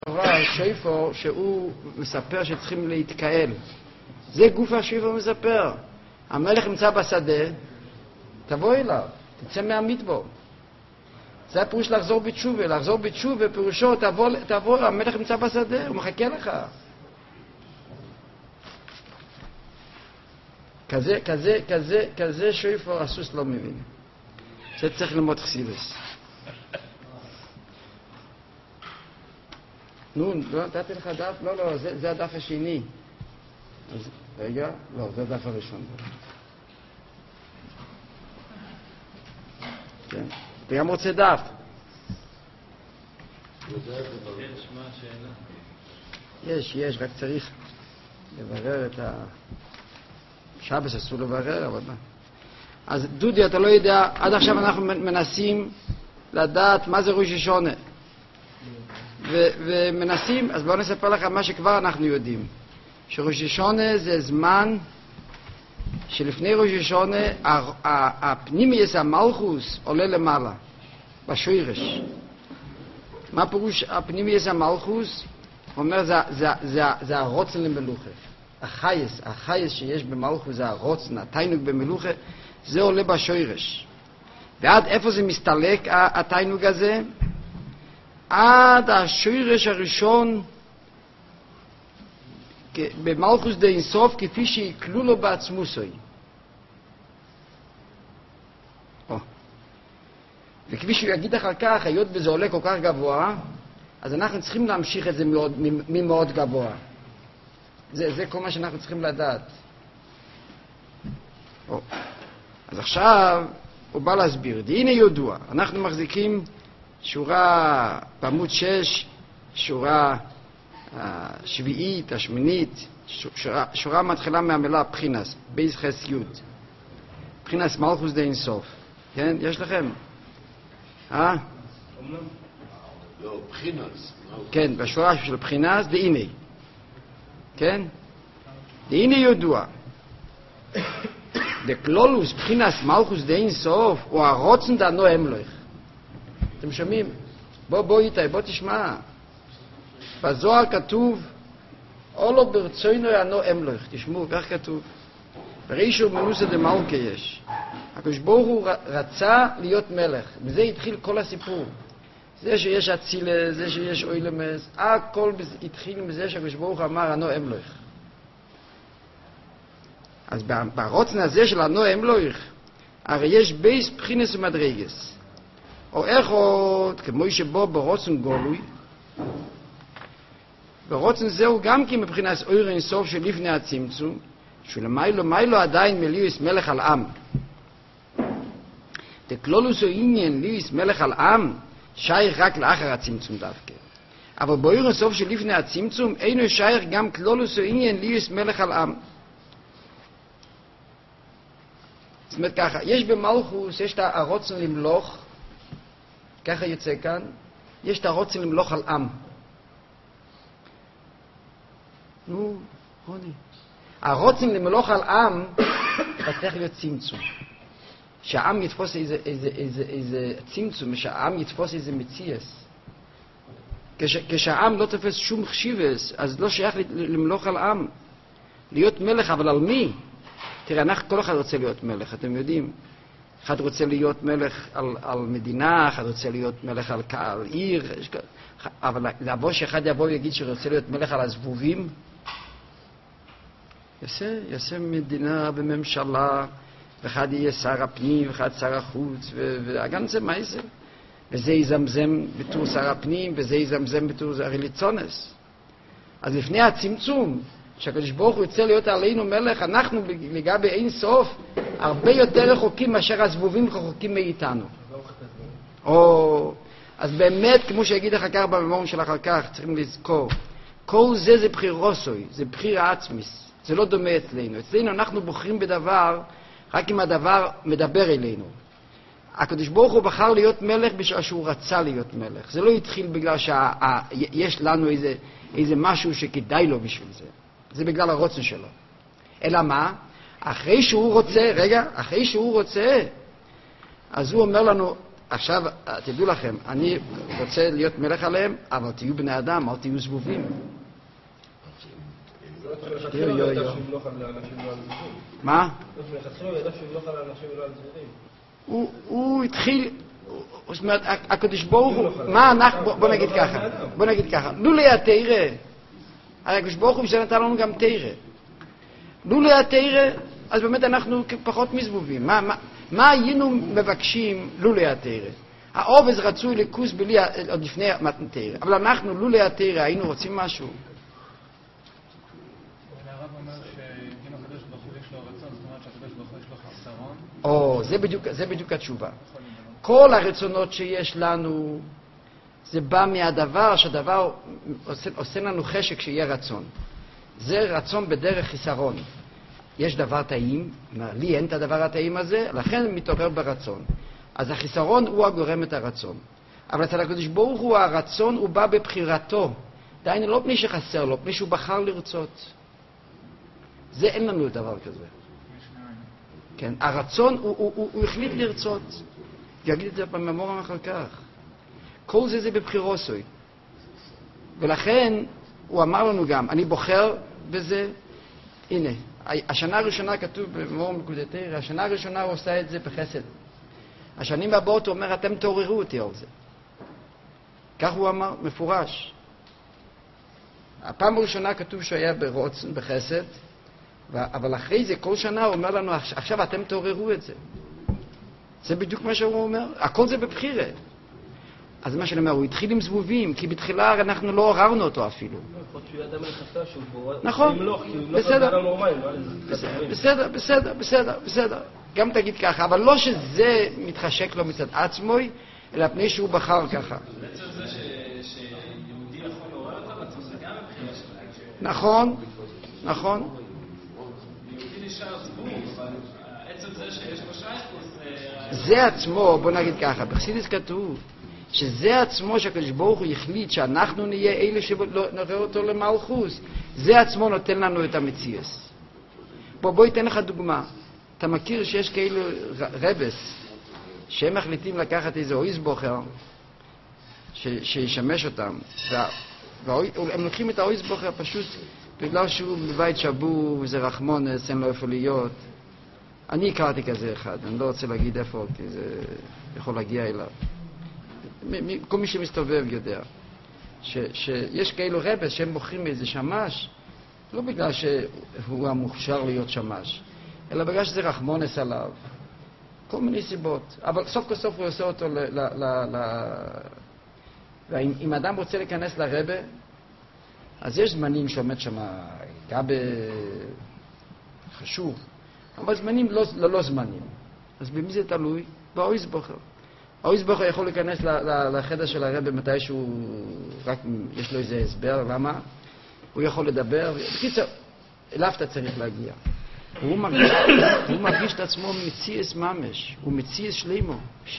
שויפור שהוא מספר שצריכים להתקהל. זה גוף השויפור מספר. המלך נמצא בשדה, תבוא אליו, תצא מהמטבור. זה הפירוש לחזור בתשובה. לחזור בתשובה פירושו תבוא, המלך נמצא בשדה, הוא מחכה לך. כזה שויפור הסוס לא מבין. זה צריך ללמוד חסידות. נו, לא, נתתי לך דף? לא, זה הדף השני. אז, רגע, לא, זה הדף הראשון. כן, אתה גם רוצה דף. יש, רק צריך לברר את שבס אסור לברר, אבל מה? אז דודי, אתה לא יודע, עד עכשיו אנחנו מנסים לדעת מה זה ראש השונה. ומנסים, אז בואו נספר לך מה שכבר אנחנו יודעים. שראש השונה זה זמן שלפני ראש השונה הפנימייס המלכוס עולה למעלה, בשורש. מה פירוש הפנימייס המלכוס? הוא אומר זה הרוצן למלוכה. החייס שיש במלכוס זה הרוצן, התיינוג במלוכה, זה עולה בשורש. ועד איפה זה מסתלק התיינוג הזה? עד השורש הראשון במלכוס דה אינסוף כפי שיקלו לו בעצמוסוי. וכפי שהוא יגיד אחר כך, היות וזה עולה כל כך גבוה, אז אנחנו צריכים להמשיך את זה ממאוד גבוה. זה כל מה שאנחנו צריכים לדעת. אז עכשיו הוא בא להסביר. הנה ידוע, אנחנו מחזיקים שורה בעמוד 6, שורה השביעית, השמינית, שורה מתחילה מהמילה בחינס, בייס חס יוד. בחינס מלכוס דה אינסוף. כן, יש לכם? לא, בחינס. כן, בשורה של בחינס, דהינה. כן? דהינה ידוע. דקלולוס בחינס מלכוס דה אינסוף, הוא הרוצן דנו המלך. אתם שומעים? בוא איתי, בוא תשמע. בזוהר כתוב, אולו ברצוינו יענו אמלך. תשמעו, כך כתוב. ברישו מנוסה דמלכה יש. הקדוש ברוך הוא רצה להיות מלך. בזה התחיל כל הסיפור. זה שיש אצילה, זה שיש אוילמס, הכל התחיל מזה שהקדוש ברוך הוא אמר, ענו אמלך. אז ברוצן הזה של ענו אמלך, הרי יש בייס בחינס ומדרגס. או איכות, כמו שבו ברוצן גולוי, ברוצן זהו גם כי מבחינת אור אינסוף שלפני הצמצום, שלמיילו עדיין מליאס מלך על עם. דקלולוס או עניין ליאס מלך על עם, שייך רק לאחר הצמצום דווקא. אבל באור אינסוף שלפני הצמצום, אינו שייך גם כלולוס או עניין ליאס מלך על עם. זאת אומרת ככה, יש במלכוס, יש את הרוצן למלוך, ככה יוצא כאן, יש את הרוצן למלוך על עם. נו, רוני. הרוצן למלוך על עם, צריך להיות צמצום. שהעם יתפוס איזה צמצום, שהעם יתפוס איזה מציאס. כשהעם לא תופס שום חשיבס, אז לא שייך למלוך על עם. להיות מלך, אבל על מי? תראה, כל אחד רוצה להיות מלך, אתם יודעים. אחד רוצה להיות מלך על מדינה, אחד רוצה להיות מלך על עיר, אבל לבוא שאחד יבוא ויגיד שרוצה להיות מלך על הזבובים, יעשה מדינה בממשלה, ואחד יהיה שר הפנים, ואחד שר החוץ, וגם זה מה זה? וזה יזמזם בתור שר הפנים, וזה יזמזם בתור הרליצונס. אז לפני הצמצום, שהקדוש ברוך הוא יוצא להיות עלינו מלך, אנחנו לגבי אין סוף הרבה יותר רחוקים מאשר הזבובים רחוקים מאיתנו. אז באמת, כמו שיגיד אחר כך בממורים של אחר כך, צריכים לזכור, כל זה בחיר רוסוי, זה בחיר העצמיס, זה לא דומה אצלנו. אצלנו אנחנו בוחרים בדבר רק אם הדבר מדבר אלינו. הקדוש ברוך הוא בחר להיות מלך בשביל שהוא רצה להיות מלך. זה לא התחיל בגלל שיש לנו איזה משהו שכדאי לו בשביל זה. זה בגלל הרוצן שלו. אלא מה? אחרי שהוא רוצה, אז הוא אומר לנו, עכשיו, תדעו לכם, אני רוצה להיות מלך עליהם, אבל תהיו בני אדם, אל תהיו זבובים. מה? הוא התחיל, זאת אומרת, הקדוש ברוך הוא, מה אנחנו, בוא נגיד ככה, לולי התורה, הרי הקדוש ברוך הוא שנתן לנו גם תורה. לולי התורה, אז באמת אנחנו פחות מזבובים. מה היינו מבקשים לולי התורה? העובד רצוי לכוס בלי, עוד לפני מתן תורה, אבל אנחנו לולי התורה היינו רוצים משהו. הרב אומר שאם הקדוש ברוך הוא יש לו רצון, זאת אומרת שהקדוש ברוך הוא יש לו חיסרון. זה בדיוק התשובה. כל הרצונות שיש לנו, זה בא מהדבר שהדבר עושה לנו חשק שיהיה רצון. זה רצון בדרך חיסרון. יש דבר טעים, לי אין את הדבר הטעים הזה, לכן מתעורר ברצון. אז החיסרון הוא הגורם את הרצון. אבל אצל הקדוש ברוך הוא הרצון הוא בא בבחירתו. דהיינו לא פני שחסר לו, פני שהוא בחר לרצות. זה אין לנו דבר כזה. כן, הרצון הוא החליט לרצות. יגיד את זה במאמר אחר כך. כל זה בבחירוסוי. ולכן הוא אמר לנו גם, אני בוחר בזה, הנה, השנה הראשונה כתוב במאמר מקודתר, השנה הראשונה הוא עושה את זה בחסד. השנים הבאות הוא אומר, אתם תעוררו אותי על זה. כך הוא אמר, מפורש. הפעם הראשונה כתוב שהיה ברוצן, בחסד, אבל אחרי זה, כל שנה הוא אומר לנו, עכשיו אתם תעוררו את זה. זה בדיוק מה שהוא אומר. הכל זה בבחירה. אז מה שאני אומר, הוא התחיל עם זבובים, כי בתחילה אנחנו לא עוררנו אותו אפילו. נכון, בסדר. גם תגיד ככה, אבל לא שזה מתחשק לו מצד עצמו, אלא פני שהוא בחר ככה. בעצם זה שיהודי יכול לעורר את הרצון, זה גם מבחירה שלהם. נכון. יהודי נשאר זבוב, אבל עצם זה שיש לו שייכות זה עצמו, בוא נגיד ככה, בחסידות כתוב שזה עצמו שהקדוש ברוך הוא החליט שאנחנו נהיה אלה שנראה אותו למלכות, זה עצמו נותן לנו את המציאות. בוא ייתן לך דוגמה. אתה מכיר שיש כאלו רבס שהם מחליטים לקחת איזה אויז בוחר שישמש אותם, והם לוקחים את האויז בוחר פשוט בגלל שהוא בבית שבור וזה רחמונס, אין לו איפה להיות. אני הכרתי כזה אחד, אני לא רוצה להגיד איפה, כי זה יכול להגיע אליו. כל מי שמסתובב יודע שיש כאלו רבס שהם בוחרים איזה שמש, לא בגלל שהוא המוכשר להיות שמש, אלא בגלל שזה רחמונס עליו. כל מיני סיבות. אבל סוף כל סוף הוא עושה אותו ואם אדם רוצה להיכנס לרבה, אז יש זמנים שעומד שם גבה חשוב, אבל זמנים לא זמנים. אז במי זה תלוי? באויז בוחר. האויז בוחר יכול להיכנס לחדר של הרבה מתי שהוא רק יש לו איזה הסבר למה. הוא יכול לדבר. בקיצור, אליו אתה צריך להגיע. הוא מרגיש את עצמו מציאס ממש. הוא מציאס שלימו.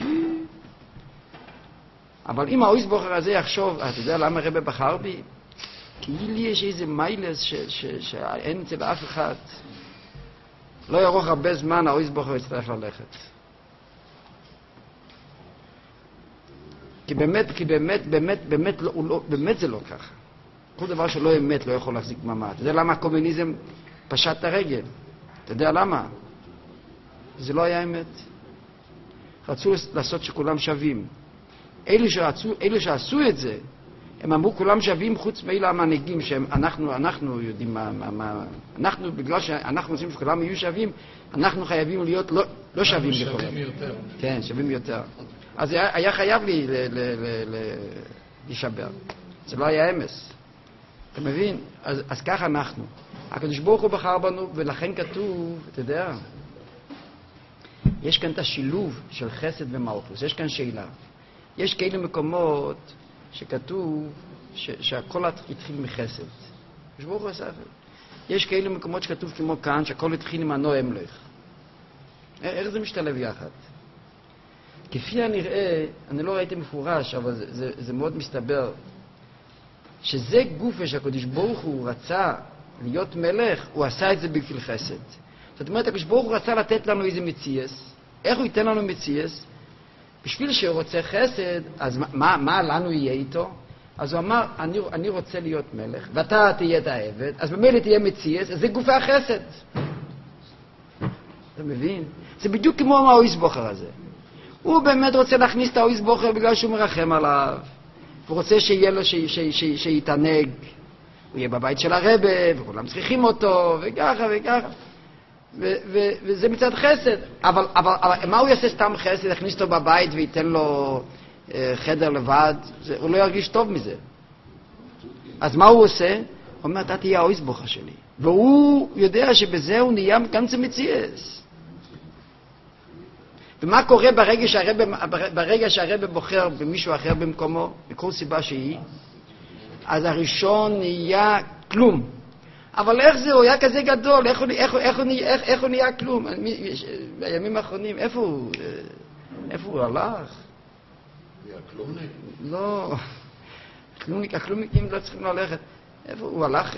אבל אם האויז בוחר הזה יחשוב, אתה יודע למה הרבה בחר בי? כי לי יש איזה מיילס שאין אצל אף אחד. לא ירוך הרבה זמן, האויז בוחר יצטרך ללכת. כי באמת זה לא ככה. כל דבר שלא אמת לא יכול להחזיק מעמד. אתה יודע למה הקומוניזם פשט את הרגל? אתה יודע למה? זה לא היה אמת. רצו לעשות שכולם שווים. אלו שעשו את זה, הם אמרו כולם שווים חוץ מאלה המנהיגים שאנחנו יודעים אנחנו, בגלל שאנחנו רוצים שכולם יהיו שווים, אנחנו חייבים להיות לא שווים לכולם. שווים יותר. כן, שווים יותר. אז היה חייב להישבר. זה לא היה אמס. אתה מבין? אז ככה אנחנו. הקדוש ברוך הוא בחר בנו, ולכן כתוב, אתה יודע, יש כאן את השילוב של חסד ומלכות. יש כאן שאלה. יש כאלה מקומות שכתוב שהכל התחיל מחסד. הקדוש ברוך הוא עשה את זה. יש כאלה מקומות שכתוב כמו כאן, שהכל התחיל עם הנועם לך. איך זה משתלב יחד? כפי הנראה, אני לא ראיתי מפורש, אבל זה מאוד מסתבר, שזה גופה שהקדוש ברוך הוא רצה להיות מלך, הוא עשה את זה בשביל חסד. זאת אומרת, הקדוש ברוך הוא רצה לתת לנו איזה מציאס. איך הוא ייתן לנו מציאס? בשביל שהוא רוצה חסד, אז מה לנו יהיה איתו? אז הוא אמר, אני רוצה להיות מלך, ואתה תהיה את העבד, אז במילא תהיה מציאס, אז זה גופי החסד. אתה מבין? זה בדיוק כמו האויס בוחר הזה. הוא באמת רוצה להכניס את האויס בוחר בגלל שהוא מרחם עליו. הוא רוצה שיהיה לו, שיתענג. הוא יהיה בבית של הרבה, וכולם צריכים אותו, וככה וככה. וזה מצד חסד. אבל מה הוא יעשה סתם חסד? יכניס אותו בבית וייתן לו חדר לבד? הוא לא ירגיש טוב מזה. אז מה הוא עושה? הוא אומר, אתה תהיה האויס בוחר שלי. והוא יודע שבזה הוא נהיה גנצה מציאס. ומה קורה ברגע שהרבא בוחר במישהו אחר במקומו, בכל סיבה שהיא? אז הראשון נהיה כלום. אבל איך זה? הוא היה כזה גדול, איך הוא נהיה כלום? בימים האחרונים, איפה הוא הלך? היה כלומניק? לא, הכלומניקים לא צריכים ללכת. איפה הוא הלך?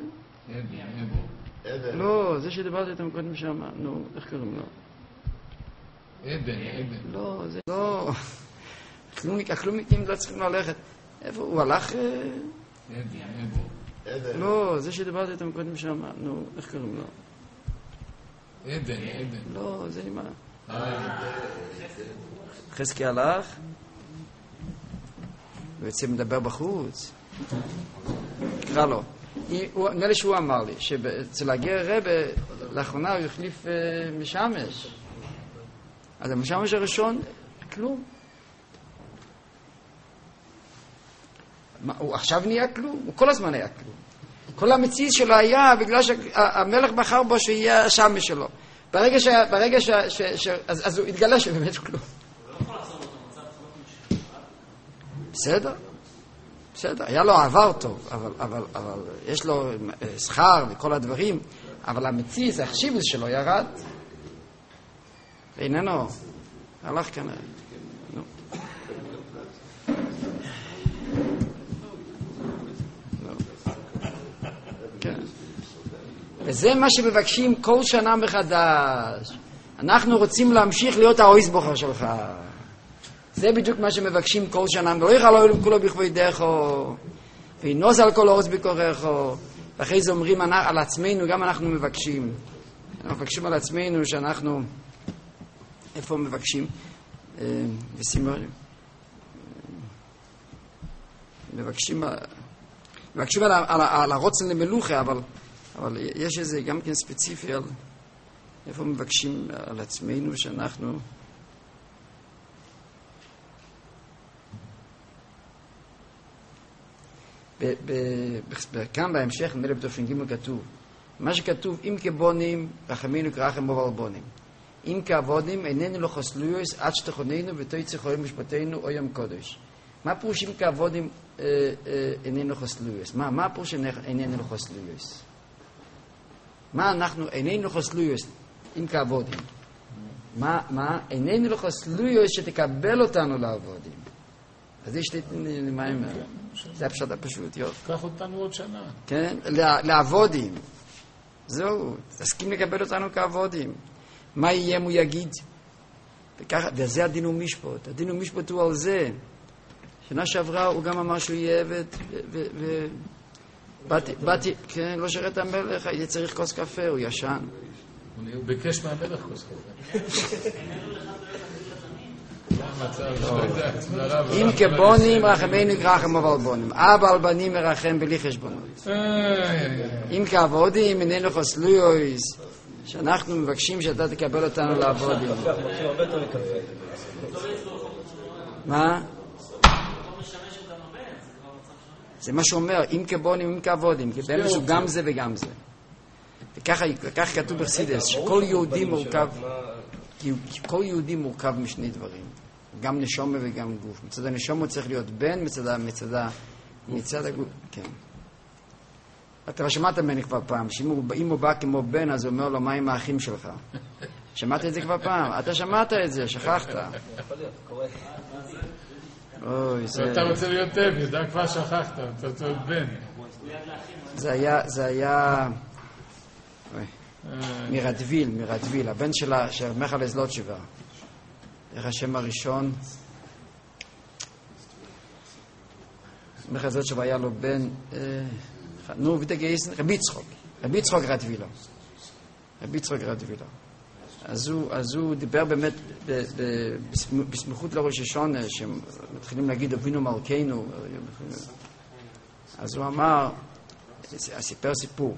עדן. לא, זה שדיברתי איתם קודם שם, נו, איך קוראים לו? עדן. לא, זה לא... הכלומניקים לא צריכים ללכת. איפה הוא הלך? עדן. לא, זה שדיברתי איתם קודם שם, נו, איך קוראים לו? עדן. לא, זה עם חזקי הלך? הוא יוצא מדבר בחוץ. קרא לו. נראה לי שהוא אמר לי, שאצל הגר רבא, לאחרונה הוא החליף משמש. אז המשמש הראשון, כלום. הוא עכשיו נהיה כלום? הוא כל הזמן היה כלום. כל המציאות שלו היה בגלל שהמלך בחר בו שיהיה השמש שלו. ברגע אז הוא התגלה שבאמת כלום. הוא לא יכול לחזור לאותו מצב, בסדר, היה לו עבר טוב, אבל יש לו שכר וכל הדברים, אבל המציאות, החשיבות שלו ירד. איננו, הלך כנראה. כן. וזה מה שמבקשים כל שנה מחדש. אנחנו רוצים להמשיך להיות האויס בוחר שלך. זה בדיוק מה שמבקשים כל שנה. לא יכל אלוהים כולו בכבודך, וינוז על כל אורץ בכורך. ואחרי זה אומרים על עצמנו, גם אנחנו מבקשים. אנחנו מבקשים על עצמנו שאנחנו... איפה מבקשים? מבקשים על הרוצן למלוכה, אבל יש איזה גם כן ספציפי על איפה מבקשים על עצמנו שאנחנו כאן בהמשך נראה בתופן ג' כתוב מה שכתוב אם כבונים רחמינו כרחם מובר בונים אם כעבודים איננו לא חסלויוס עד שתכוננו ותויצא חורים משפטנו או יום קודש. מה פירוש אם כעבודים איננו חסלויוס? מה הפירוש איננו לא חסלויוס? מה אנחנו איננו חסלויוס אם כעבודים? מה איננו לא חסלויוס שתקבל אותנו לעבודים? אז יש לי מה אומר? זה הפשט הפשוט, יופי. קח אותנו עוד שנה. כן? לעבודים. זהו, תסכים לקבל אותנו כעבודים. מה יהיה הוא יגיד? וזה הדין ומשפט. הדין ומשפט הוא על זה. שנה שעברה הוא גם אמר שהוא יהיה עבד, באתי, כן, לא שרת המלך, הייתי צריך כוס קפה, הוא ישן. הוא ביקש מהמלך כוס קפה. אם כבונים רחמנו כרחם אבל בונים, אבא על בנים מרחם בלי חשבונות. אם כעבודים איננו חסלויוס, שאנחנו מבקשים שאתה תקבל אותנו לעבודים. מה? זה מה שאומר, אם כבונים, אם כעבודים, כי באמת הוא גם זה וגם זה. וכך כתוב בחסידות, שכל יהודי מורכב, כי כל יהודי מורכב משני דברים, גם נשמה וגם גוף. מצד הנשמה צריך להיות בן, מצד הגוף, כן. אתה שמעת ממני כבר פעם, שאם הוא בא כמו בן, אז הוא אומר לו, מה עם האחים שלך? שמעת את זה כבר פעם? אתה שמעת את זה, שכחת. יכול להיות, קורה. אוי, זה... אתה רוצה להיות טבע, יודע כבר שכחת, אתה רוצה להיות בן. זה היה... מרדוויל, הבן של מיכל זלוטשבר. איך השם הראשון? מחזות שהיה לו בן, רבי יצחוק רדווילו. אז הוא דיבר באמת בסמיכות לראש השונה, שמתחילים להגיד אבינו מלכנו. אז הוא אמר, סיפר סיפור.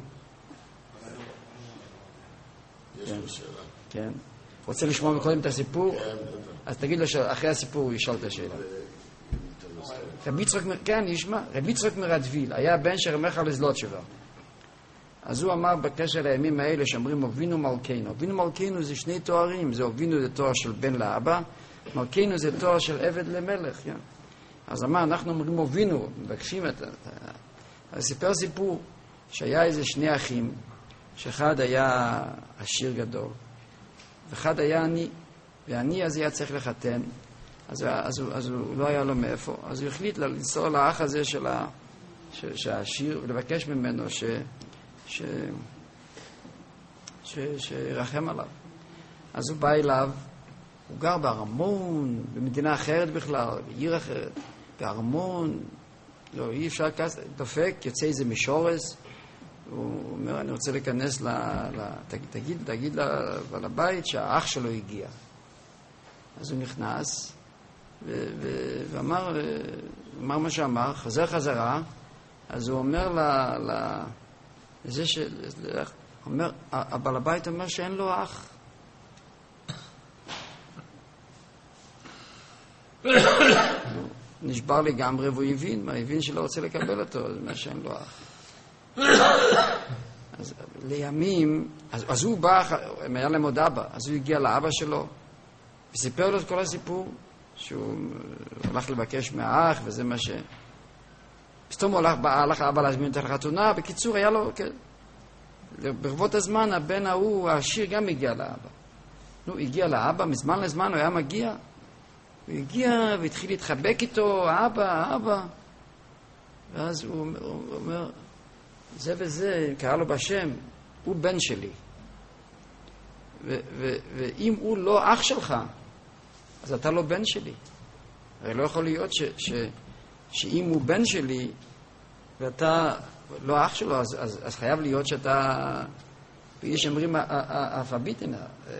יש לו שאלה. כן. רוצה לשמוע מקודם את הסיפור? אז תגיד לו שאחרי הסיפור הוא ישאל את השאלה. רבי יצחק מרדוויל היה בן של רמך לזלוטשבר. אז הוא אמר בקשר לימים האלה שאומרים אבינו מלכנו. אבינו מלכנו זה שני תוארים, זה אבינו זה תואר של בן לאבא, מלכנו זה תואר של עבד למלך. כן? אז אמר, אנחנו אומרים אבינו, מבקשים את... אז סיפר סיפור שהיה איזה שני אחים, שאחד היה עשיר גדול, ואחד היה עני, והעני אז היה צריך לחתן, אז הוא לא היה לו מאיפה, אז הוא החליט לנסוע לאח הזה שהעשיר, ולבקש ממנו שירחם עליו. אז הוא בא אליו, הוא גר בארמון, במדינה אחרת בכלל, בעיר אחרת, בארמון, לא, אי אפשר כזה, דופק, יוצא איזה משורס, הוא אומר, אני רוצה להיכנס תגיד לבית שהאח שלו הגיע. אז הוא נכנס, ואמר מה שאמר, חזרה, אז הוא אומר לזה אומר, הבעל הבית אומר שאין לו אח. נשבר לגמרי, והוא הבין שלא רוצה לקבל אותו, זה מה שאין לו אח. אז לימים, אז הוא בא, הם היה להם עוד אבא, אז הוא הגיע לאבא שלו, וסיפר לו את כל הסיפור, שהוא הלך לבקש מהאח, וזה מה ש... פתאום הלך האבא להזמין את החתונה, בקיצור היה לו, כן, ברבות הזמן הבן ההוא, העשיר גם הגיע לאבא. הגיע לאבא, מזמן לזמן הוא היה מגיע, הוא הגיע והתחיל להתחבק איתו, אבא, ואז הוא אומר, זה וזה, קרא לו בשם, הוא בן שלי. ואם הוא לא אח שלך, אז אתה לא בן שלי. הרי לא יכול להיות שאם הוא בן שלי, ואתה לא אח שלו, אז חייב להיות שאתה... יש אומרים, הפביטנה.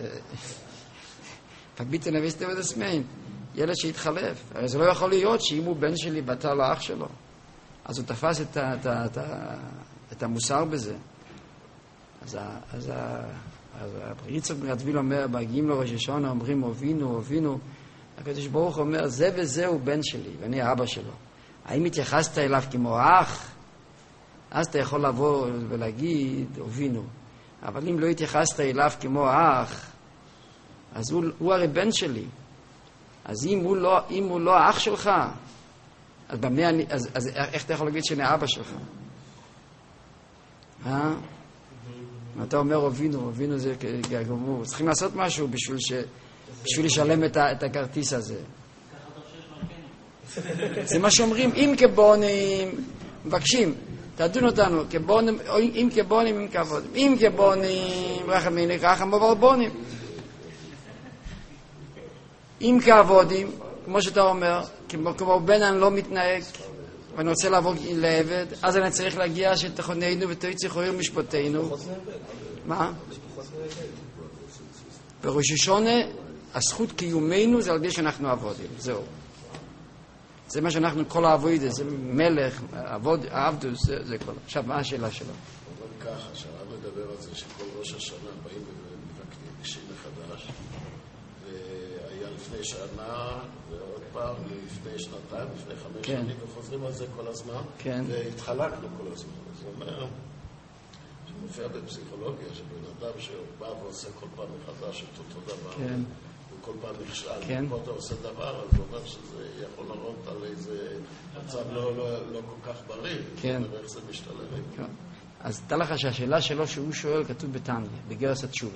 פביטנה ויסטר ודסמיין. ילד שהתחלף. הרי זה לא יכול להיות שאם הוא בן שלי ואתה לא אח שלו. אז הוא תפס את המוסר בזה. אז יצחק מרדוויל אומר, מגיעים לראש השונה, אומרים, אבינו. הקדוש ברוך אומר, זה וזה הוא בן שלי, ואני האבא שלו. האם התייחסת אליו כמו אח? אז אתה יכול לבוא ולהגיד, אבינו. אבל אם לא התייחסת אליו כמו אח, אז הוא הרי בן שלי. אז אם הוא לא אח שלך, אז איך אתה יכול להגיד שאני אבא שלך? אתה אומר אבינו זה גמור. צריכים לעשות משהו בשביל לשלם את הכרטיס הזה. זה מה שאומרים, אם כבונים, מבקשים, תדון אותנו, אם כבונים, אם כבונים. אם כבונים, רחמיני, רחם וברבונים. אם כעבודים, כמו שאתה אומר, כמו בן אני לא מתנהג, ואני רוצה לעבור לעבד, אז אני צריך להגיע שתכוננו ותויצי חויר משפטנו. מה? בראש השונה, הזכות קיומנו זה על ידי שאנחנו עבודים, זהו. זה מה שאנחנו, כל העבודה, זה מלך, עבדוס, זה כל. עכשיו, מה השאלה שלו? אבל ככה, שהרב מדבר על זה שכל ראש השנה באים ומבקשים מחדש, והיה לפני שנה, ועוד פעם, לפני שנתיים, לפני 5 שנים, וחוזרים על זה כל הזמן, והתחלקנו כל הזמן. זה אומר, שמופיע בפסיכולוגיה, שבן אדם שבא ועושה כל פעם מחדש את אותו דבר, וכל פעם נכשל, ופה אתה עושה דבר, אז הוא אומר שזה יכול לראות על איזה מצב לא כל כך בריא, ואיך זה משתלם. אז תדע לך שהשאלה שלו שהוא שואל כתוב בתניא, בגרס התשובה.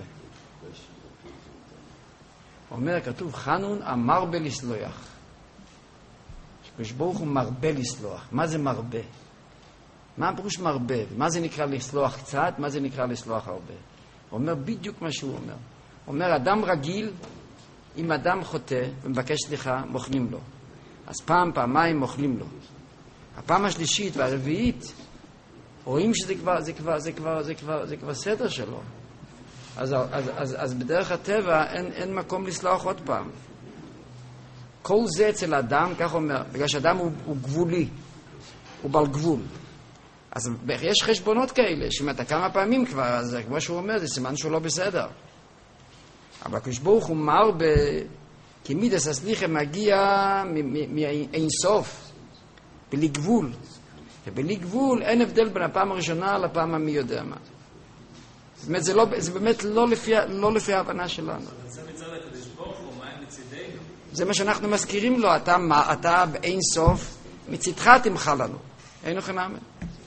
אומר, כתוב, חנון אמר בלסלוח. שקדוש ברוך הוא מרבה לסלוח. מה זה מרבה? מה הפירוש מרבה? מה זה נקרא לסלוח קצת? מה זה נקרא לסלוח הרבה? הוא אומר בדיוק מה שהוא אומר. הוא אומר, אדם רגיל, אם אדם חוטא ומבקש סליחה, מוכנים לו. אז פעם, פעמיים מוכנים לו. הפעם השלישית והרביעית, רואים שזה כבר סדר שלו. אז בדרך הטבע אין מקום לסלוח עוד פעם. כל זה אצל אדם, כך אומר, בגלל שאדם הוא גבולי, הוא בעל גבול. אז יש חשבונות כאלה, שאם אתה כמה פעמים כבר, אז כמו שהוא אומר, זה סימן שהוא לא בסדר. אבל הקדוש ברוך הוא מר כי מידס הסליחה מגיע מאין סוף, בלי גבול. ובלי גבול אין הבדל בין הפעם הראשונה לפעם המי יודע מה. זאת אומרת, זה באמת לא לפי ההבנה שלנו. זה מצד הקדוש ברוך הוא, מה הם מצידנו? זה מה שאנחנו מזכירים לו, אתה באין סוף, מצדך תמחה לנו. אין לכם אמן.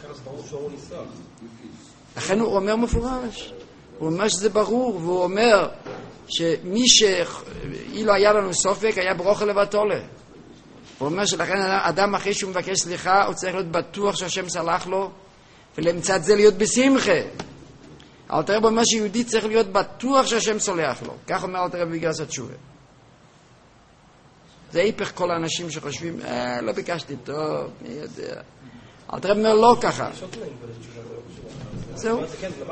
לכן הוא אומר מפורש. הוא אומר שזה ברור, והוא אומר שמי אילו היה לנו סופק, היה ברוכה לבטולה. הוא אומר שלכן אדם אחרי שהוא מבקש סליחה, הוא צריך להיות בטוח שהשם סלח לו, ולמצד זה להיות בשמחה. אלתר רבי אומר שיהודי צריך להיות בטוח שהשם סולח לו. כך אומר אלתר רבי בגרסא תשובה. זה היפך כל האנשים שחושבים, לא ביקשתי טוב, מי יודע. אלתר רבי אומר לא ככה. זהו.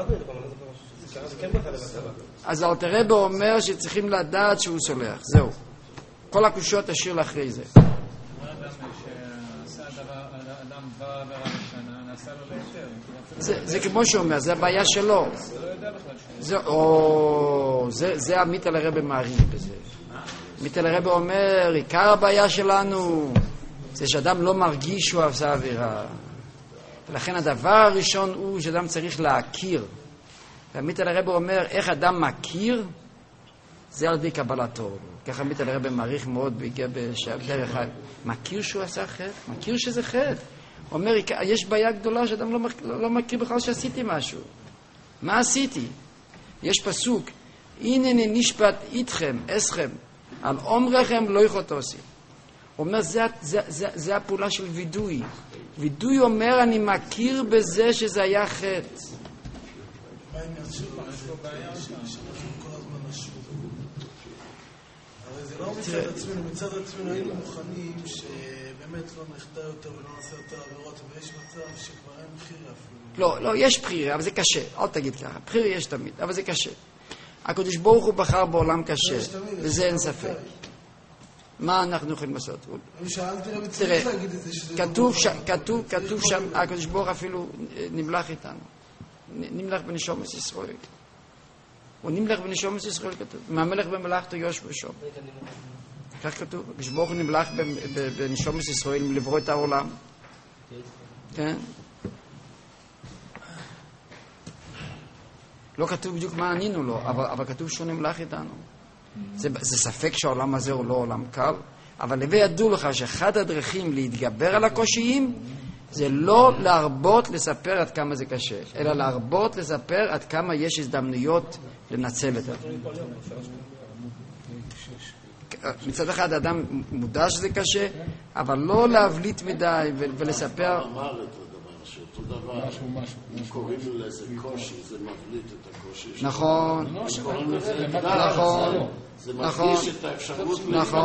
אז אלתר רבי אומר שצריכים לדעת שהוא סולח. זהו. כל הקושיות תשאיר לאחרי זה. זה כמו שהוא אומר, זה הבעיה שלו. זה המיטל הרבי מעריך בזה. מיטל הרבי אומר, עיקר הבעיה שלנו זה שאדם לא מרגיש שהוא עשה עבירה. ולכן הדבר הראשון הוא שאדם צריך להכיר. והמיטל הרבי אומר, איך אדם מכיר? זה על ידי קבלתו. ככה מיטל הרבי מעריך מאוד בדרך אחד. מכיר שהוא עשה חטא? מכיר שזה חטא. הוא אומר, יש בעיה גדולה שאדם לא מכיר בכלל שעשיתי משהו. מה עשיתי? יש פסוק, הנני נשפט איתכם, אסכם, על אומרכם לא יחוטוסי. הוא אומר, זה הפעולה של וידוי. וידוי אומר, אני מכיר בזה שזה היה חטא. מה אם יעשו? יש לו בעיה שאנחנו כל הזמן נשוב. אבל זה לא מצד עצמנו היינו מוכנים שבאמת לא נחטא יותר ולא נעשה יותר עבירות, ויש מצב שכבר אין בחירה אפילו. לא, יש בחירה, אבל זה קשה. אל תגיד ככה, בחירה יש תמיד, אבל זה קשה. הקדוש ברוך הוא בחר בעולם קשה, וזה אין ספק. מה אנחנו יכולים לעשות? אני שאלתי רבי צריך להגיד את זה שזה... כתוב שם, הקדוש ברוך אפילו נמלך איתנו. נמלך בנשומת ישראל. הוא נמלך בנשומת ישראל כתוב. מהמלך במלאכתו יושע ושום. כך כתוב. הקדוש ברוך הוא נמלך בנשומת ישראל לברוא את העולם. כן? לא כתוב בדיוק מה ענינו לו, אבל כתוב שהוא נמלך איתנו. זה ספק שהעולם הזה הוא לא עולם קל, אבל לבי ידעו לך שאחד הדרכים להתגבר על הקושיים זה לא להרבות לספר עד כמה זה קשה, אלא להרבות לספר עד כמה יש הזדמנויות לנצל את זה. מצד אחד האדם מודע שזה קשה, אבל לא להבליט מדי ולספר. אמר את הדבר שאותו דבר, אם קוראים לזה קושי, זה מבליט את הקושי. נכון, זה מדגיש את האפשרות.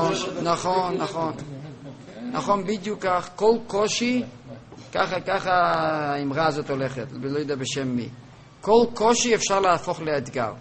נכון, בדיוק כך. כל קושי, ככה האמרה הזאת הולכת, לא יודע בשם מי. כל קושי אפשר להפוך לאתגר.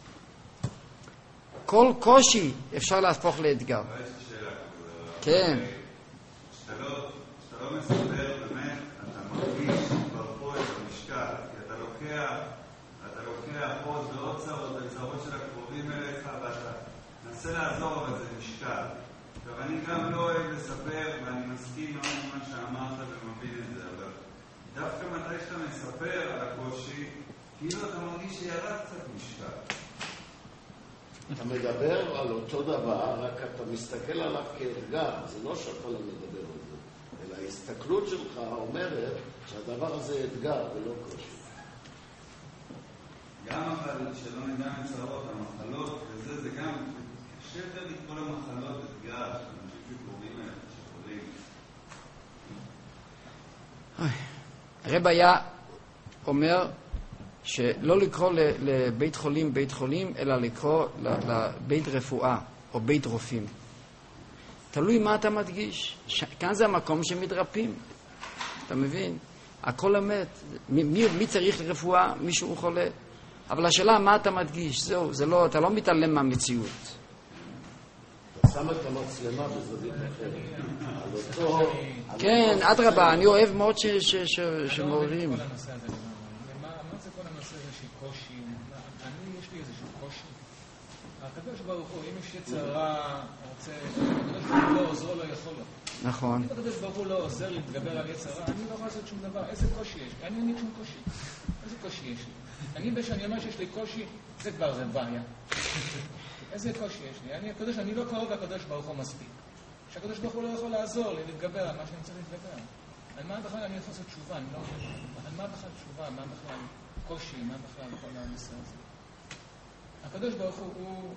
כל קושי אפשר להפוך לאתגר. כן. שאתה לא מספר באמת, אתה מרגיש ברפוא את המשקל, כי אתה לוקח עוד ועוד צרות וצרות של הקרובים אליך, ואתה מנסה לעזור, אבל זה משקל. עכשיו, אני גם לא אוהב לספר, ואני מסכים מאוד עם מה שאמרת ומבין את זה, אבל דווקא מתי שאתה מספר על הקושי, כאילו אתה מרגיש שירד קצת משקל. אתה מדבר על אותו דבר, רק אתה מסתכל עליו כאתגר. זה לא שאתה לא מדבר על זה, אלא ההסתכלות שלך אומרת שהדבר הזה אתגר ולא קושי. גם אבל שלא נדע מצרות, המחלות, וזה, זה גם קשה יותר לקרוא למחלות אתגר, שאנשים שקוראים האלה, שחולים. הרב היה אומר שלא לקרוא לבית חולים בית חולים, אלא לקרוא לבית רפואה. או בית רופאים. תלוי מה אתה מדגיש. כאן זה המקום שמתרפאים. אתה מבין? הכל אמת. מי צריך לרפואה? מישהו חולה. אבל השאלה מה אתה מדגיש? זהו, זה לא, אתה לא מתעלם מהמציאות. אתה שם את המצלמה בזווית אחרת. על אותו... כן, אדרבה, אני אוהב מאוד שמעוררים. מה זה כל הנושא הזה של קושי? יש לי איזשהו קושי. הקדוש ברוך הוא, אם יש יצרה, רוצה, הקדוש ברוך הוא לא עוזרו, לא יכול לו. נכון. אם הקדוש ברוך הוא לא עוזר להתגבר על יצרה, אני לא יכול לעשות שום דבר. איזה קושי יש לי? אני אין לי שום קושי. איזה קושי יש לי? אני אומר שיש לי קושי, זה כבר זה בעיה. איזה קושי יש לי? אני לא קרוב לקדוש ברוך הוא מספיק. שהקדוש ברוך הוא לא יכול לעזור לי להתגבר על מה שאני צריך להתגבר. על מה בכלל אני יכול לעשות תשובה? על מה בכלל תשובה? מה בכלל קושי? מה בכלל כל הנושא הזה? הקדוש ברוך הוא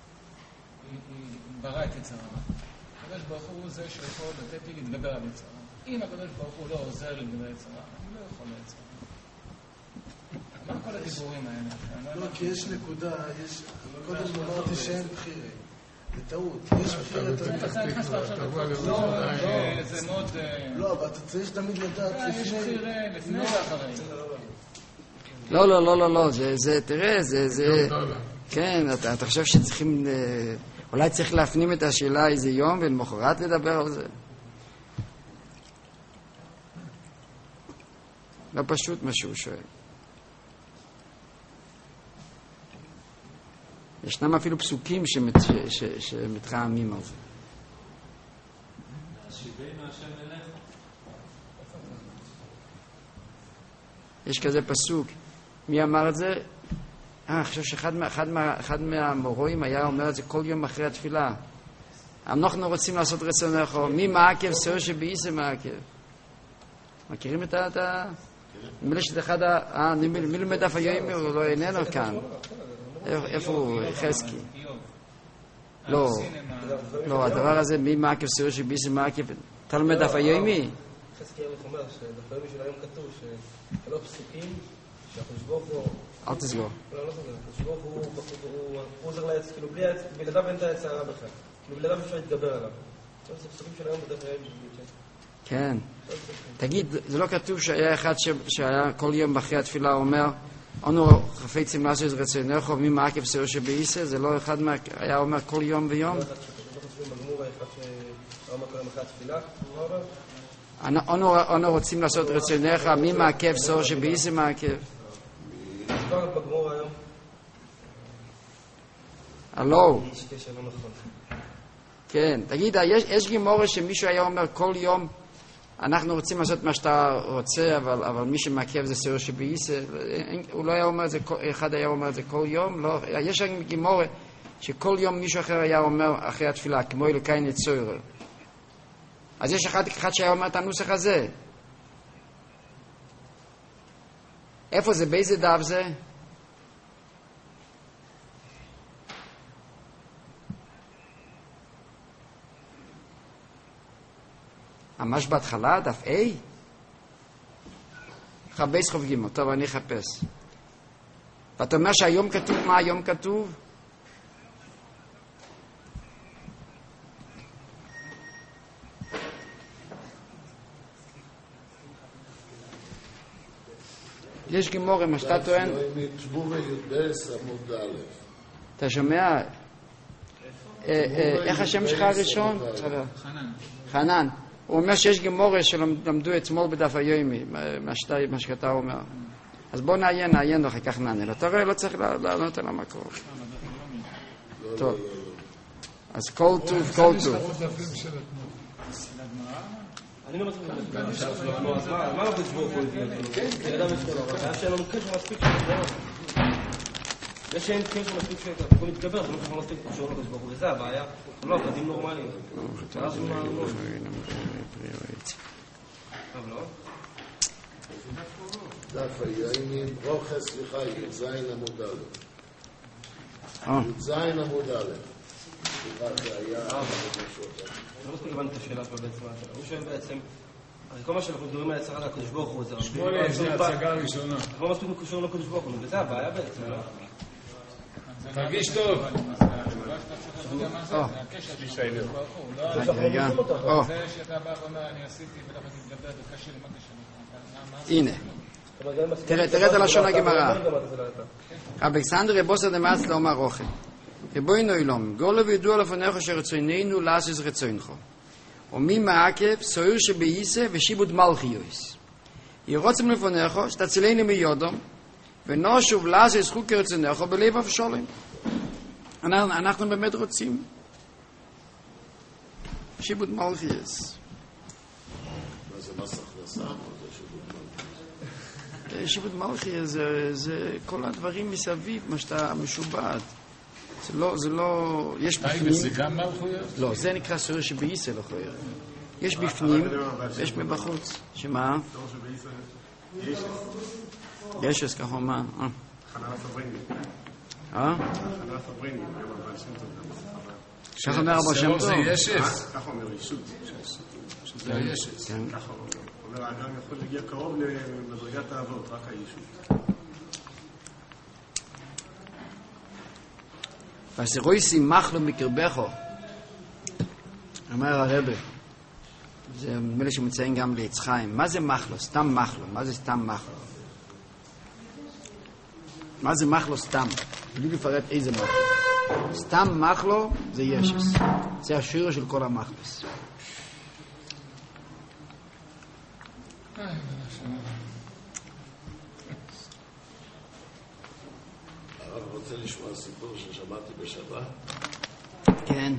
ברא את יצרה. הקדוש ברוך הוא זה שיכול לתת לי להתגבר על יצרה. אם הקדוש ברוך הוא לא עוזר לי להתגבר על יצרה, אני לא יכול ליצרה. מה כל הדיבורים האלה? לא, כי יש נקודה, קודם אמרתי שאין בחירה. זה טעות. יש בחירת... זה מאוד... לא, אבל אתה צריך תמיד לדעת לפני... יש בחירה לפני ואחרי. לא, זה, תראה, זה... כן, אתה חושב שצריכים... אולי צריך להפנים את השאלה איזה יום ולמחרת לדבר על זה. לא פשוט מה שהוא שואל. ישנם אפילו פסוקים שמתרעמים על זה. יש כזה פסוק. מי אמר את זה? אני חושב שאחד מהמורים היה אומר את זה כל יום אחרי התפילה. אנחנו רוצים לעשות רצונך, מי מעכב סוהר שבאיסה מעכב. מכירים את ה... נדמה לי שזה אחד מי לומד אף היום, הוא לא איננו כאן. איפה הוא? חזקי. לא, הדבר הזה, מי מעכב סוהר שבאיסה מעכב. אתה לומד אף היומי? חזקי אומר שדווקא היומי של היום כתוב שלא פסוקים שהקדוש ברוך הוא... אל תסגור. לא סגור. הקדוש ברוך הוא עוזר לעץ, כאילו בלעדיו אין את העץ הרע בכלל. כאילו בלעדיו אפשר להתגבר עליו. זה פסוקים של היום בדרך היום. כן. תגיד, זה לא כתוב שהיה אחד שהיה כל יום אחרי התפילה אומר אנו חפצים לעשות את רצונך מי מעכב סוהר שבאיסה? זה לא אחד היה אומר כל יום ויום? לא חושבים בגמור אחד שאומר כל יום אחרי התפילה? אנו רוצים לעשות רצונך מי מעכב סוהר שבאיסה מעכב? כבר בגמור היום. הלו. יש קשר לא נכון. כן, תגיד, יש גמורה שמישהו היה אומר כל יום אנחנו רוצים לעשות מה שאתה רוצה, אבל מי שמעכב זה סוהר שבאיסה. הוא לא היה אומר את זה, אחד היה אומר את זה כל יום. לא, יש גמורה שכל יום מישהו אחר היה אומר אחרי התפילה, כמו אלוקיי נצויר. אז יש אחד שהיה אומר את הנוסח הזה. איפה זה? באיזה דף זה? ממש בהתחלה, דף A? חפש חוב ג'. טוב, אני אחפש. ואתה אומר שהיום כתוב, מה היום כתוב? יש גמורה, מה שאתה טוען? אתה שומע? איך השם שלך הראשון? חנן. הוא אומר שיש גמורה שלמדו אתמול בדף היומי, מה שאתה אומר. אז בוא נעיין אחר כך נענה לו. אתה רואה, לא צריך לענות על המקור. טוב. אז כל טוב. אני לא מצליח לדעת. אז מה לא תשבור פה איתי? זה אדם משלו, אבל היה שאין לנו קשר מספיק של זה שאין קשר מספיק של אתה יכול להתגבר, זה לא קשר מספיק של הקדוש ברוך הוא, וזה הבעיה. לא, עבדים נורמליים. טוב, לא? דף היומי, ברוכס, סליחה, י"ז עמוד א'. י"ז עמוד א'. סליחה, זה היה... לא מספיק הבנת את השאלה שלו בעצם. הוא שואל בעצם, הרי כל מה שאנחנו מדברים על יצרת הקדוש ברוך הוא, שמואל, זה הצגה הראשונה. לא מספיק מקושר לקדוש ברוך הוא, וזה הבעיה בעצם. תרגיש טוב. רגע. זה שאתה בא ואומר, אני עשיתי ולא תתגבר וקשה לי, מה קשה? הנה. תראה את הלשון הגמרא. אלכסנדר רבוסר דמאס לאומר רוחם. רבוינו אילום, גולו וידוע לפניך שרצוננו לעשות רצונך. ומי מעכב סוער שבייסה ושיבוד מלכיוס. ירוצם לפניך שתצילנו מיודום ונשוב לעשות זכות כרצונך בלב אבשלום. אנחנו באמת רוצים שיבוד מלכיוס. מה זה מס הכנסה? שיבוד מלכיוס זה כל הדברים מסביב, מה שאתה משובד. זה לא, יש בפנים. זה גם מלכויות? לא, זה נקרא סוער שבייסה לא חויר. יש בפנים ויש מבחוץ. שמה? ישס ככה מה? חנן הסבריני. חנן הסבריני, ככה אומר רבו שם טוב. זה ישס. ככה אומר ישות. שזה הישס. ככה אומר, האדם יכול להגיע קרוב למדרגת האבות, רק הישות. ואסרוי שימח לו מקרבךו, אומר הרבי, זה מילה שמציין גם ליצחיים. מה זה מחלו? סתם מחלו. מה זה סתם מחלו? מה זה מחלו סתם? בלי לפרט איזה מחלו. סתם מחלו זה ישס. זה השיר של כל המחלוס. הרב רוצה לשמוע סיפור ששמעתי בשבת. כן.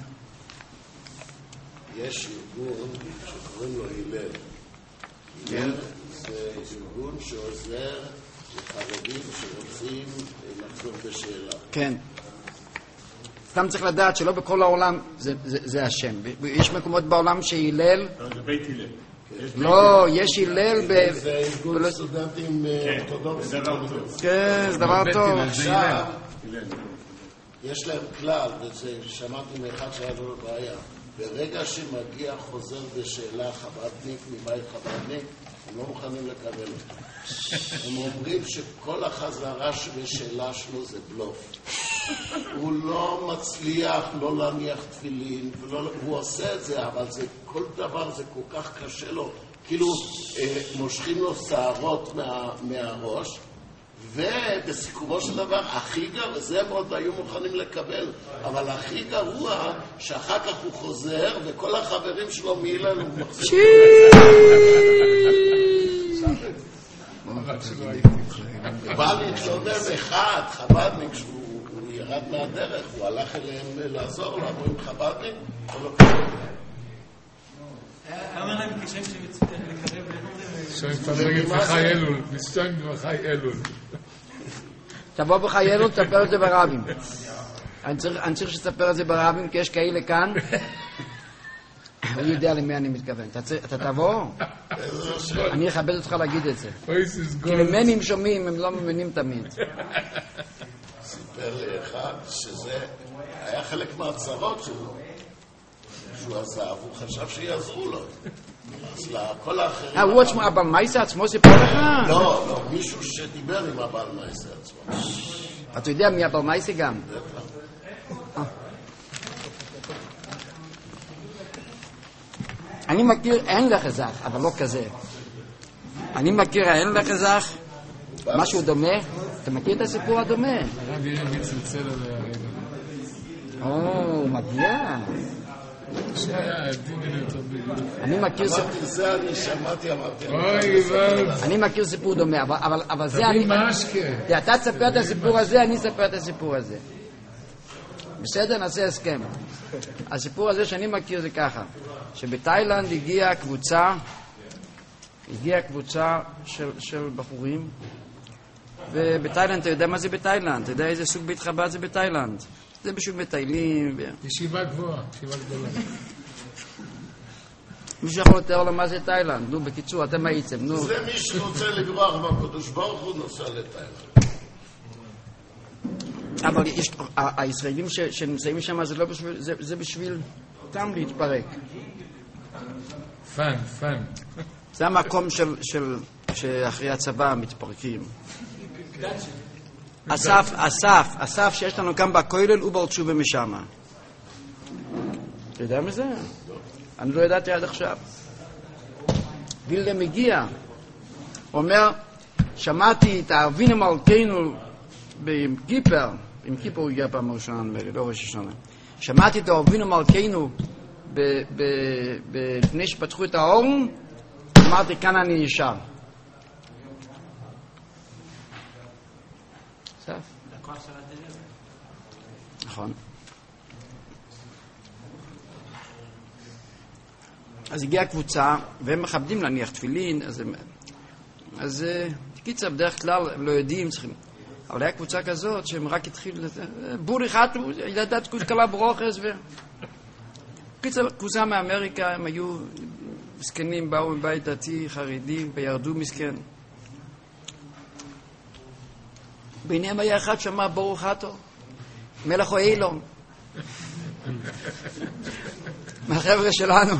יש ארגון שקוראים לו הלל. הלל זה ארגון שעוזר לחרדים שרוצים לחזור בשאלה. כן. סתם צריך לדעת שלא בכל העולם זה השם. יש מקומות בעולם שהלל... זה בית הלל. לא, יש הלל זה ארגון סטודנטים אורתודוקסים. כן, זה דבר טוב. עכשיו, יש להם כלל, ושמעתי מאחד שהיה לו בעיה. ברגע שמגיע חוזר בשאלה חב"דניק, מבית חב"דניק, הם לא מוכנים לקבל אותה. הם אומרים שכל החזרה בשאלה שלו זה בלוף. הוא לא מצליח לא להניח תפילין, הוא עושה את זה, אבל כל דבר זה כל כך קשה לו. כאילו מושכים לו שערות מהראש, ובסיכומו של דבר הכי גרוע, זה מאוד היו מוכנים לקבל, אבל הכי גרוע שאחר כך הוא חוזר וכל החברים שלו מהילל הוא מחזיר. בא להתלונן אחד, חב"דניק, שהוא ירד מהדרך, הוא הלך אליהם לעזור לה, אומרים חב"דניק, הוא לא קרב. אומר להם כשם שמצליח לקרב מסתיים בחי אלול. תבוא בחי אלול, תספר את זה ברבים. אני צריך שתספר את זה ברבים, כי יש כאלה כאן. הוא יודע למי אני מתכוון. אתה תבוא? אני אכבד אותך להגיד את זה. כי למני הם שומעים, הם לא מבינים תמיד. סיפר לי אחד שזה היה חלק מהצרות שלו. שהוא עזב, הוא חשב שיעזרו לו. אז לכל האחרים... הוא עצמו, הבעל מייסה עצמו סיפר לך? לא, מישהו שדיבר עם הבעל מייסה עצמו. אתה יודע מי הבעל מייסה גם? אני מכיר, אין לך זך, אבל לא כזה. אני מכיר, אין לך זך, משהו דומה. אתה מכיר את הסיפור הדומה? הוא מגיע. אני מכיר זה אני שמעתי, אמרתי. אני מכיר סיפור דומה, אבל זה אני... אתה תספר את הסיפור הזה, אני אספר את הסיפור הזה. בסדר, נעשה הסכם. הסיפור הזה שאני מכיר זה ככה, שבתאילנד הגיעה קבוצה של בחורים, ובתאילנד, אתה יודע מה זה בתאילנד? אתה יודע איזה סוג בית חב"ד זה בתאילנד? זה פשוט מטיילים. ישיבה גבוהה, ישיבה גדולה. מישהו יכול לתאר לו מה זה תאילנד? נו, בקיצור, אתם הייתם, נו. זה מי שרוצה לברוח מהקדוש ברוך הוא נוסע לתאילנד. אבל הישראלים שנמצאים שם, זה בשביל תם להתפרק. פן. זה המקום שאחרי הצבא מתפרקים. אסף שיש לנו כאן בכולל הוא בעל תשובה משמה. אתה יודע מזה? אני לא ידעתי עד עכשיו. וילדה מגיע, אומר, שמעתי את אבינו מלכנו עם כיפר הוא הגיע פעם ראשונה, לא ראש השנה. שמעתי את אבינו מלכנו לפני שפתחו את האור, אמרתי, כאן אני נשאר. סף. נכון. אז הגיעה קבוצה, והם מכבדים להניח תפילין, אז קיצר, בדרך כלל הם לא יודעים, צריכים. אבל היה קבוצה כזאת שהם רק התחילו, בורי חתו, ילדת כלה ברוכס, קיצר, קבוצה מאמריקה, הם היו מסכנים, באו מבית דתי, חרדים, וירדו מסכן. ביניהם היה אחד שאמר ברוך חתו, מלך או אילום. מהחבר'ה שלנו.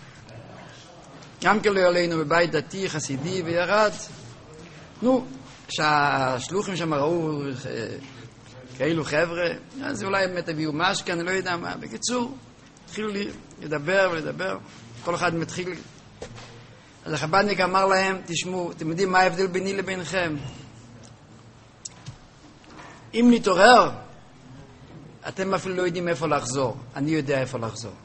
גם כאילו עלינו בבית דתי, חסידי, וירד. נו, כשהשלוחים שם ראו כאלו חבר'ה, אז אולי באמת הביאו משקה, אני לא יודע מה. בקיצור, התחילו לדבר ולדבר. כל אחד מתחיל. אז החב"דניק אמר להם, תשמעו, אתם יודעים מה ההבדל ביני לבינכם? אם נתעורר, אתם אפילו לא יודעים איפה לחזור. אני יודע איפה לחזור.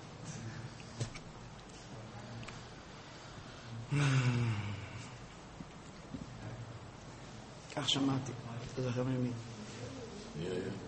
כך שמעתי. אתה זוכר ממי?